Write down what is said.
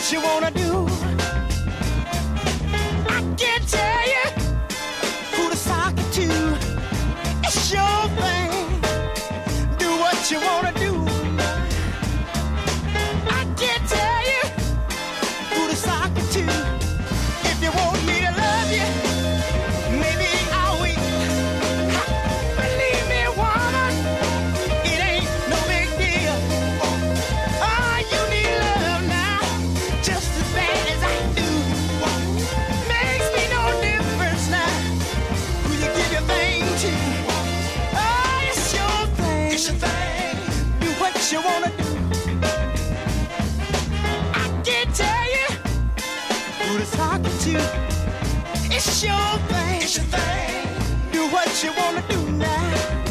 you wanna do. I can't tell you who to sock it to. It's your thing. Do what you wanna do. I can't tell you who to sock it to. If you want me to love you, maybe I'll wait. Believe me, woman, it ain't no big deal. Oh, you need love now, just as bad as I do. Makes me no difference now who you give your thing to. Oh, it's your thing. It's your thing. Do what you wanna do. I can't tell you who to talk to. It's your thing. It's your thing. Do what you wanna do now.